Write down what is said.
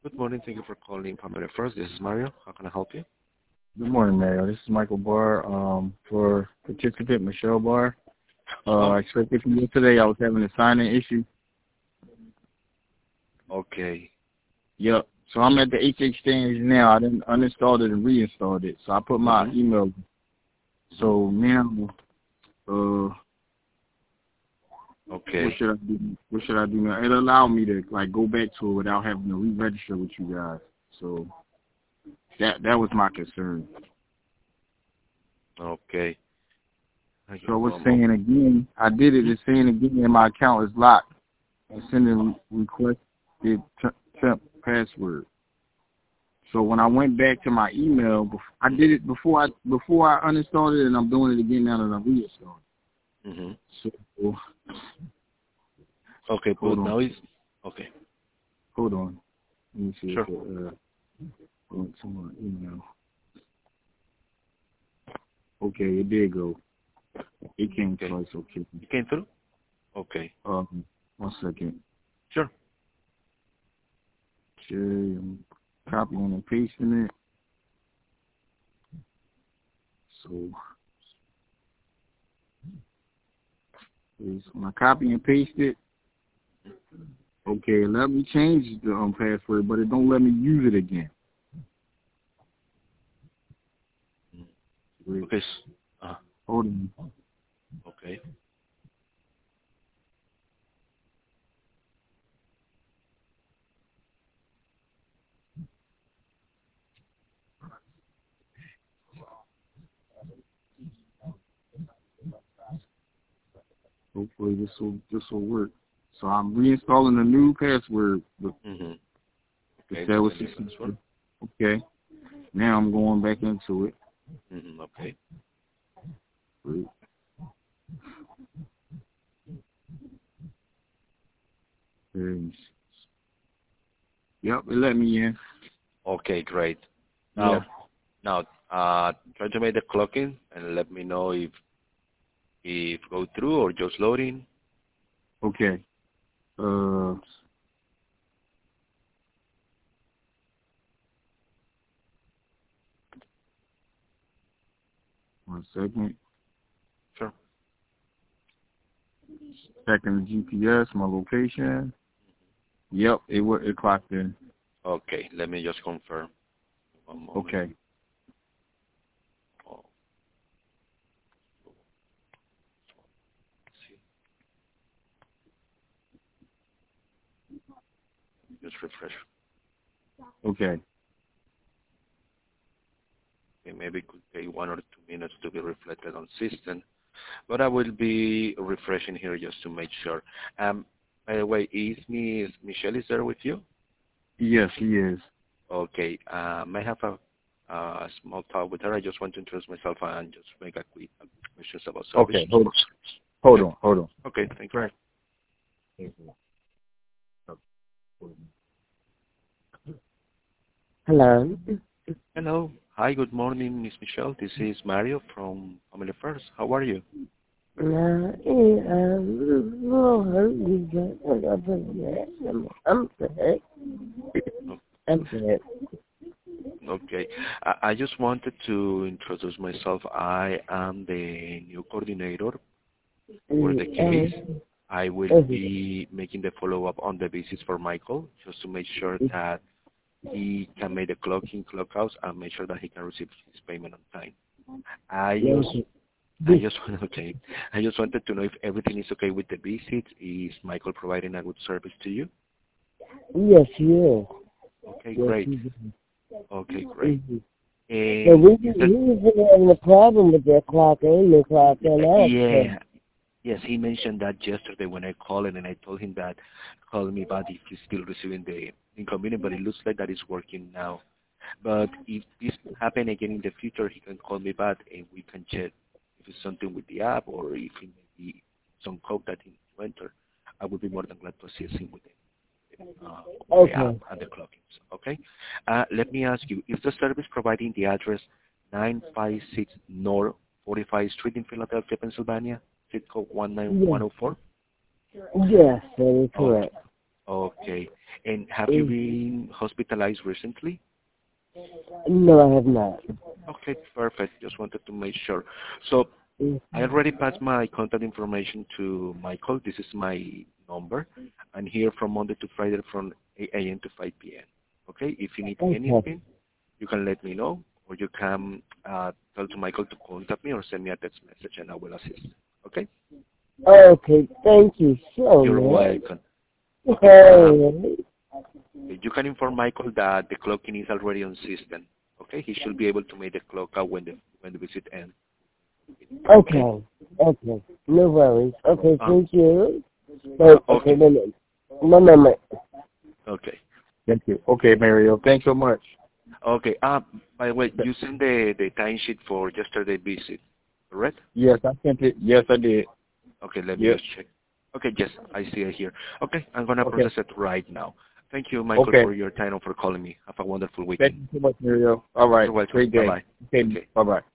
Good morning. Thank you for calling Family First. This is Mario. How can I help you? Good morning, Mario. This is Michael Barr. For participant Michelle Barr. I expected from yesterday I was having a sign-in issue. Okay. Yep. So I'm at the H Exchange now. I didn't uninstalled it and reinstalled it. So I put my email. So now, okay. What should I do now? It allowed me to go back to it without having to re-register with you guys. So that was my concern. Okay. So I was saying again, I did it. It's saying again, and my account is locked. I'm sending requested temp password. So when I went back to my email, I did it before I uninstalled it, and I'm doing it again now that I reinstalled it. So okay, but now it's okay. Hold on. Let me see. Sure. Went to my email. Okay, it did go. It came twice. Okay. It came through. Okay. 1 second. Sure. Okay, I'm copying and pasting it. So when I copy and paste it, okay, let me change the password, but it don't let me use it again. Okay. Hold on. Okay. Hopefully this will work. So I'm reinstalling a new password. Okay. That was okay. Now I'm going back into it. Okay. Great. Yep, it let me in. Okay, great. Now, try to make the clock in and let me know if go through or just loading. Okay. 1 second. Sure. Checking the GPS, my location. Yep, it clocked in. Okay, let me just confirm. One moment. Okay. Just refresh. Okay. Maybe it could take 1 or 2 minutes to be reflected on system, but I will be refreshing here just to make sure. By the way, is Michelle is there with you? Yes, she is. Okay. May I have a small talk with her? I just want to introduce myself and just make a quick questions about service. Okay, hold on. Okay, thank you. Right. Hello. Hello. Hi, good morning, Miss Michelle. This is Mario from Family First. How are you? I'm good. I'm good. Okay. I just wanted to introduce myself. I am the new coordinator for the case. I will be making the follow-up on the visits for Michael, just to make sure that he can make the clock-in, clock-out, and make sure that he can receive his payment on time. I just wanted to know if everything is okay with the visits. Is Michael providing a good service to you? Yes, you is. Okay, great. Okay, great. We was having a problem with that clock in and clock out. Yeah. Yes, he mentioned that yesterday when I called and I told him that call me back if he's still receiving the inconvenience, but it looks like that is working now. But if this happen again in the future, he can call me back and we can check if it's something with the app or if it may be some code that he needs to enter. I would be more than glad to assist him with it. The app and the clockings. Okay. Let me ask you: is the service providing the address 956 North 45th Street in Philadelphia, Pennsylvania, zip code 19104? Yes, that is correct. Okay. And have you been hospitalized recently? No, I have not. Okay, perfect. Just wanted to make sure. So I already passed my contact information to Michael. This is my number. I'm here from Monday to Friday from 8 a.m. to 5 p.m. Okay? If you need anything, you can let me know, or you can tell to Michael to contact me or send me a text message, and I will assist. Okay? Okay, thank you so much. You're welcome. Okay, you can inform Michael that the clocking is already on system. Okay? He should be able to make the clock out when the visit ends. Okay. No worries. Okay, thank you. Wait, okay, one moment. Okay. Thank you. Okay, Mario. Thanks so much. Okay. By the way, you sent the timesheet for yesterday's visit, correct? Yes, I sent it. Yes, I did. Okay, let me just check. Okay, yes, I see it here. Okay, I'm going to process it right now. Thank you, Michael, for your time and for calling me. Have a wonderful weekend. Thank you so much, Mario. All right. You're welcome. Great day. Bye-bye. Okay. Bye-bye.